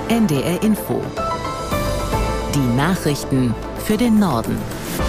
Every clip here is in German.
NDR Info. Die Nachrichten für den Norden.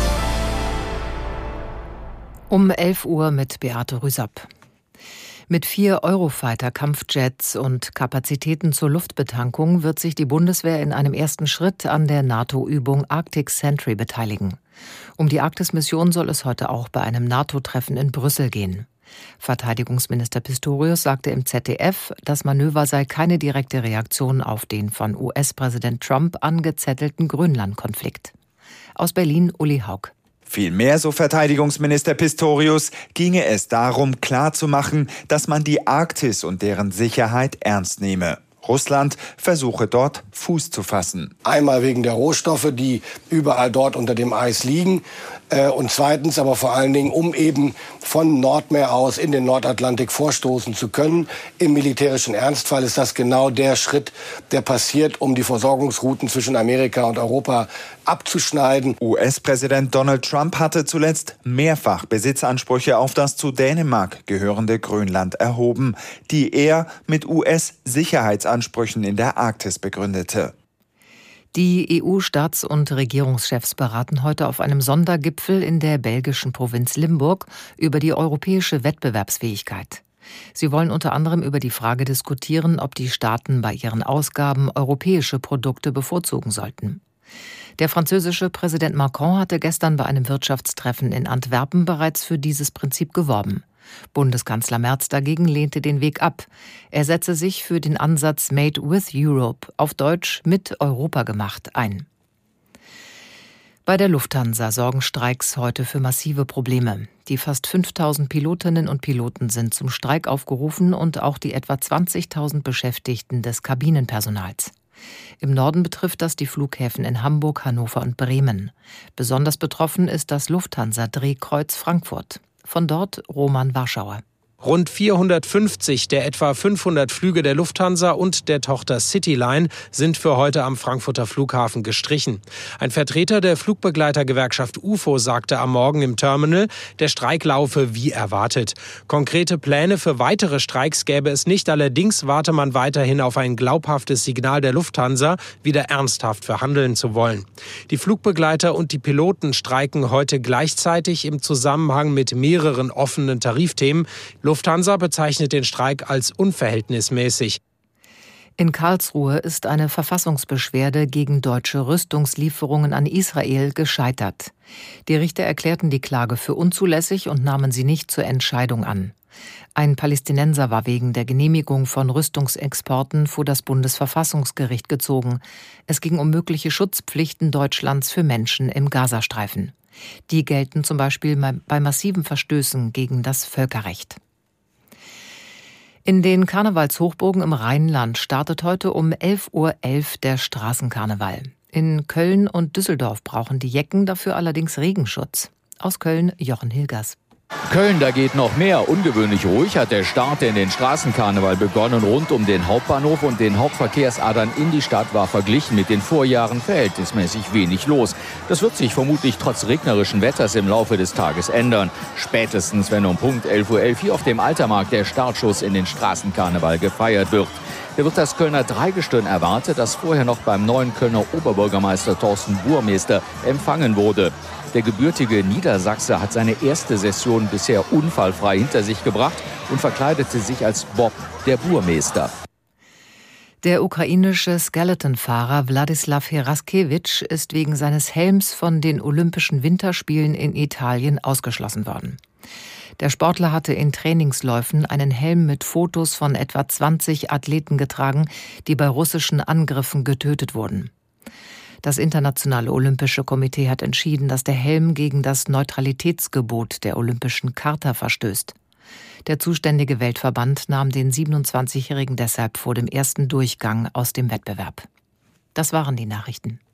Um 11 Uhr mit Beate Rüsapp. Mit 4 Eurofighter-Kampfjets und Kapazitäten zur Luftbetankung wird sich die Bundeswehr in einem ersten Schritt an der NATO-Übung Arctic Sentry beteiligen. Um die Arktis-Mission soll es heute auch bei einem NATO-Treffen in Brüssel gehen. Verteidigungsminister Pistorius sagte im ZDF, das Manöver sei keine direkte Reaktion auf den von US-Präsident Trump angezettelten Grönland-Konflikt. Aus Berlin Uli Haug. Vielmehr, so Verteidigungsminister Pistorius, ginge es darum, klarzumachen, dass man die Arktis und deren Sicherheit ernst nehme. Russland versuche dort Fuß zu fassen. Einmal wegen der Rohstoffe, die überall dort unter dem Eis liegen. Und zweitens aber vor allen Dingen, um eben von Nordmeer aus in den Nordatlantik vorstoßen zu können. Im militärischen Ernstfall ist das genau der Schritt, der passiert, um die Versorgungsrouten zwischen Amerika und Europa abzuschneiden. US-Präsident Donald Trump hatte zuletzt mehrfach Besitzansprüche auf das zu Dänemark gehörende Grönland erhoben, die er mit US-Sicherheitsansprüchen in der Arktis begründete. Die EU-Staats- und Regierungschefs beraten heute auf einem Sondergipfel in der belgischen Provinz Limburg über die europäische Wettbewerbsfähigkeit. Sie wollen unter anderem über die Frage diskutieren, ob die Staaten bei ihren Ausgaben europäische Produkte bevorzugen sollten. Der französische Präsident Macron hatte gestern bei einem Wirtschaftstreffen in Antwerpen bereits für dieses Prinzip geworben. Bundeskanzler Merz dagegen lehnte den Weg ab. Er setze sich für den Ansatz Made with Europe, auf Deutsch mit Europa gemacht, ein. Bei der Lufthansa sorgen Streiks heute für massive Probleme. Die fast 5.000 Pilotinnen und Piloten sind zum Streik aufgerufen und auch die etwa 20.000 Beschäftigten des Kabinenpersonals. Im Norden betrifft das die Flughäfen in Hamburg, Hannover und Bremen. Besonders betroffen ist das Lufthansa-Drehkreuz Frankfurt. Von dort Roman Warschauer. Rund 450 der etwa 500 Flüge der Lufthansa und der Tochter Cityline sind für heute am Frankfurter Flughafen gestrichen. Ein Vertreter der Flugbegleitergewerkschaft UFO sagte am Morgen im Terminal, der Streik laufe wie erwartet. Konkrete Pläne für weitere Streiks gäbe es nicht, allerdings warte man weiterhin auf ein glaubhaftes Signal der Lufthansa, wieder ernsthaft verhandeln zu wollen. Die Flugbegleiter und die Piloten streiken heute gleichzeitig im Zusammenhang mit mehreren offenen Tarifthemen. Lufthansa bezeichnet den Streik als unverhältnismäßig. In Karlsruhe ist eine Verfassungsbeschwerde gegen deutsche Rüstungslieferungen an Israel gescheitert. Die Richter erklärten die Klage für unzulässig und nahmen sie nicht zur Entscheidung an. Ein Palästinenser war wegen der Genehmigung von Rüstungsexporten vor das Bundesverfassungsgericht gezogen. Es ging um mögliche Schutzpflichten Deutschlands für Menschen im Gazastreifen. Die gelten zum Beispiel bei massiven Verstößen gegen das Völkerrecht. In den Karnevalshochburgen im Rheinland startet heute um 11:11 Uhr der Straßenkarneval. In Köln und Düsseldorf brauchen die Jecken dafür allerdings Regenschutz. Aus Köln Jochen Hilgers. Köln, da geht noch mehr. Ungewöhnlich ruhig hat der Start in den Straßenkarneval begonnen. Rund um den Hauptbahnhof und den Hauptverkehrsadern in die Stadt war verglichen mit den Vorjahren verhältnismäßig wenig los. Das wird sich vermutlich trotz regnerischen Wetters im Laufe des Tages ändern. Spätestens, wenn um Punkt 11:11 Uhr hier auf dem Altermarkt der Startschuss in den Straßenkarneval gefeiert wird. Da wird das Kölner Dreigestirn erwartet, das vorher noch beim neuen Kölner Oberbürgermeister Thorsten Burmester empfangen wurde. Der gebürtige Niedersachse hat seine erste Session bisher unfallfrei hinter sich gebracht und verkleidete sich als Bob, der Burmester. Der ukrainische Skeletonfahrer Wladislaw Heraskewitsch ist wegen seines Helms von den Olympischen Winterspielen in Italien ausgeschlossen worden. Der Sportler hatte in Trainingsläufen einen Helm mit Fotos von etwa 20 Athleten getragen, die bei russischen Angriffen getötet wurden. Das Internationale Olympische Komitee hat entschieden, dass der Helm gegen das Neutralitätsgebot der Olympischen Charta verstößt. Der zuständige Weltverband nahm den 27-Jährigen deshalb vor dem ersten Durchgang aus dem Wettbewerb. Das waren die Nachrichten.